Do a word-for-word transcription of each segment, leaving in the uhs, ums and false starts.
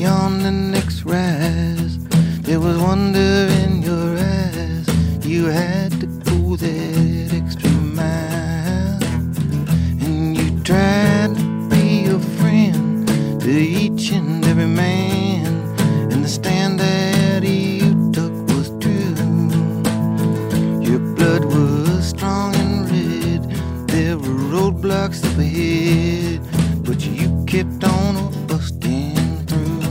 on the next rise. There was wonder in your eyes. You had to go that extra mile, and you tried to be a friend to each and every man, and the stand that you took was true. Your blood was strong and red. There were roadblocks up ahead, but you kept on busting through.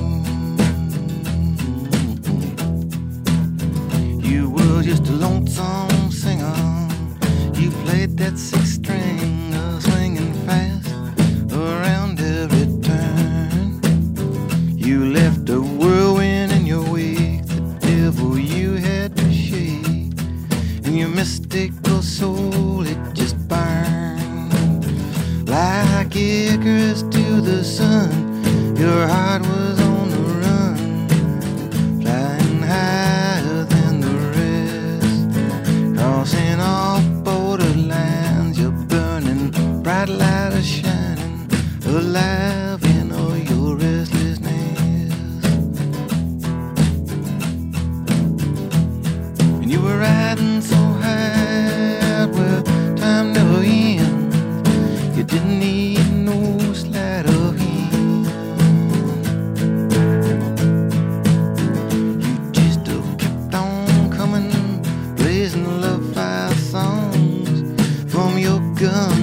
You were just a lonesome singer. You played that six string, uh, swinging fast around every turn. You left a whirlwind in your wake, the devil you had to shake, and your mystical soul, it just burned like Icarus to the sun. Your heart was on the run, flying higher than the rest, crossing all borderlines. You're burning, bright light is shining, alive in all your restlessness. And you were riding so high where time never ends. You didn't need no sleight of hand. You just uh, kept on coming, blazing love fire songs from your gun.